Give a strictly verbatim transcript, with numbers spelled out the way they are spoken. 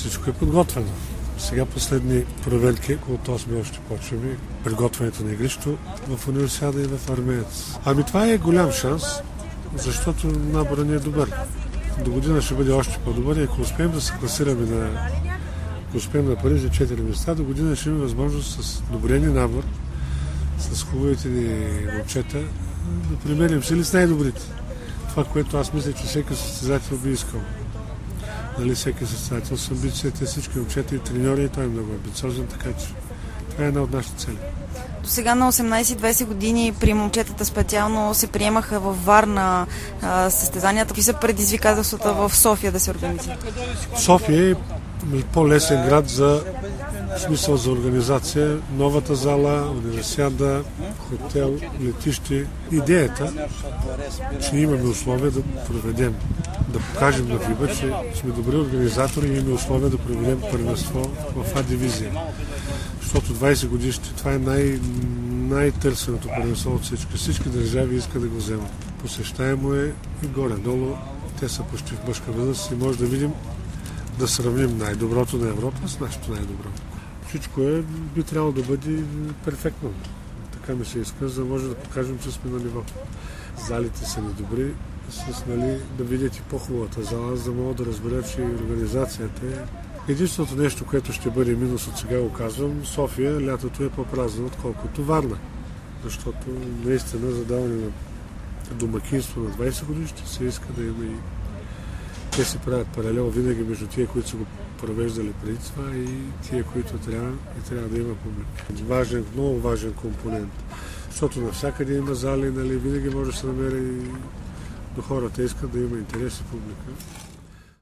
всичко е подготвено. Сега последни проверки, от осми още почваме, приготвянето на игрището в универсиада и в Армеец. Ами това е голям шанс, защото наборът ни е добър. До година ще бъде още по-добър и ако успеем да се класираме на, ако успеем на Париж за четири места, до година ще имаме възможност с добрия ни набор, с хубавите ни момчета, да примерим сили с най-добрите. Това, което аз мисля, че всеки състезател би искал. Нали, всеки състезател с амбицията, всички момчета и треньори, и той е много амбициозен, така че това е една от нашите цели. До сега на осемнайсет-двайсет години при момчетата специално се приемаха във Варна а, състезанията. Какви са предизвикателствата в София да се организира? София е по-лесен град за в смисъл за организация. Новата зала, универсиада, хотел, летище. Идеята, че имаме условия да проведем, да покажем на ФИБА, че сме добри организатори и имаме условия да проведем първенство в А дивизия. Защото двайсет годишните, това е най- най-търсеното първенство от всички. Всички държави искат да го вземат. Посещаемо е и горе-долу. Те са почти в мъжка възраст и може да видим, да сравним най-доброто на Европа с нашето най-добро. Всичко е, би трябвало да бъде перфектно. Така ми се иска, за да може да покажем, че сме на ниво. Залите са ни добри, с, нали, да видят и по-хубавата зала, за да могат да разберат, че и организацията е. Единственото нещо, което ще бъде минус от сега, го казвам, София лятото е по-празна, отколкото Варна. Защото наистина за даване на домакинство на двайсет години ще се иска да има и те се правят паралел винаги между тия, които са го провеждали преди това и тия, които трябва и трябва да има публика. Важен, много важен компонент, защото навсякъде има зали, нали, винаги може да се намери, но хората искат да има интерес и публика.